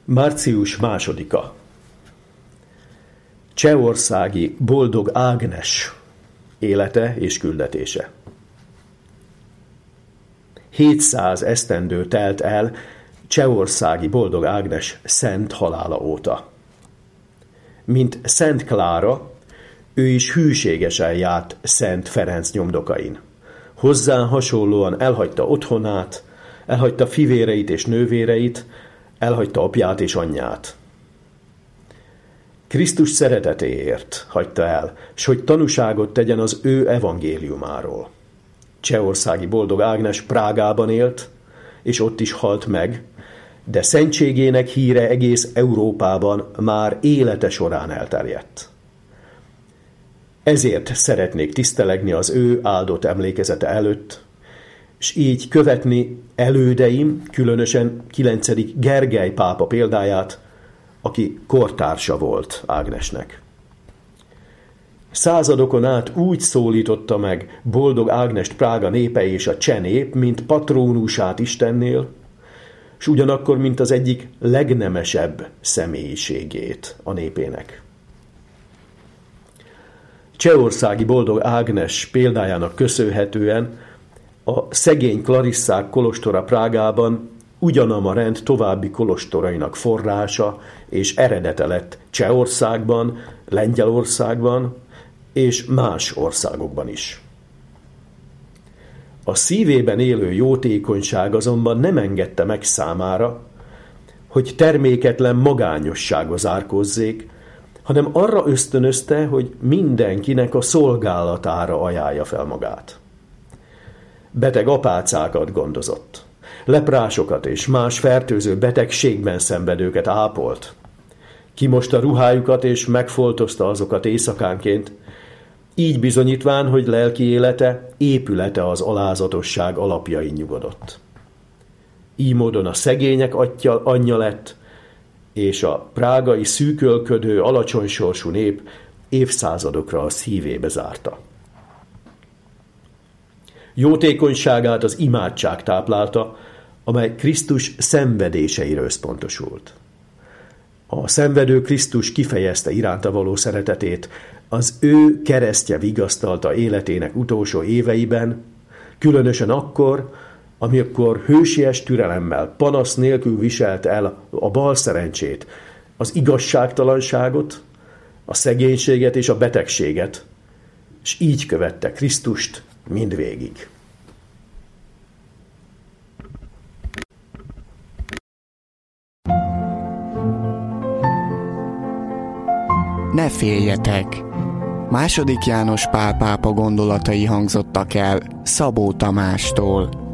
Március 2. Csehországi Boldog Ágnes élete és küldetése. 700 esztendő telt el csehországi Boldog Ágnes szent halála óta. Mint Szent Klára, ő is hűségesen járt Szent Ferenc nyomdokain. Hozzá hasonlóan elhagyta otthonát, elhagyta fivéreit és nővéreit, elhagyta apját és anyját. Krisztus szeretetéért hagyta el, s hogy tanúságot tegyen az ő evangéliumáról. Csehországi Boldog Ágnes Prágában élt, és ott is halt meg, de szentségének híre egész Európában már élete során elterjedt. Ezért szeretnék tisztelegni az ő áldott emlékezete előtt, és így követni elődeim, különösen 9. Gergely pápa példáját, aki kortársa volt Ágnesnek. Századokon át úgy szólította meg Boldog Ágnest Prága népe és a cseh nép, mint patrónusát Istennél, s ugyanakkor, mint az egyik legnemesebb személyiségét a népének. Csehországi Boldog Ágnes példájának köszönhetően a szegény Klarisszák kolostora Prágában ugyanama rend további kolostorainak forrása és eredete lett Csehországban, Lengyelországban és más országokban is. A szívében élő jótékonyság azonban nem engedte meg számára, hogy terméketlen magányosságba zárkózzék, hanem arra ösztönözte, hogy mindenkinek a szolgálatára ajánlja fel magát. Beteg apácákat gondozott, leprásokat és más fertőző betegségben szenvedőket ápolt. Kimosta ruhájukat és megfoltozta azokat éjszakánként, így bizonyítván, hogy lelki élete, épülete az alázatosság alapjain nyugodott. Így módon a szegények anyja lett, és a prágai szűkölködő, alacsony sorsú nép évszázadokra a szívébe zárta. Jótékonyságát az imádság táplálta, amely Krisztus szenvedéseire összpontosult. A szenvedő Krisztus kifejezte iránta való szeretetét, az ő keresztje vigasztalta életének utolsó éveiben, különösen akkor, amikor hősies türelemmel, panasz nélkül viselt el a balszerencsét, az igazságtalanságot, a szegénységet és a betegséget, és így követte Krisztust mindvégig. Ne féljetek! II. János Pál pápa gondolatai hangzottak el Szabó Tamástól.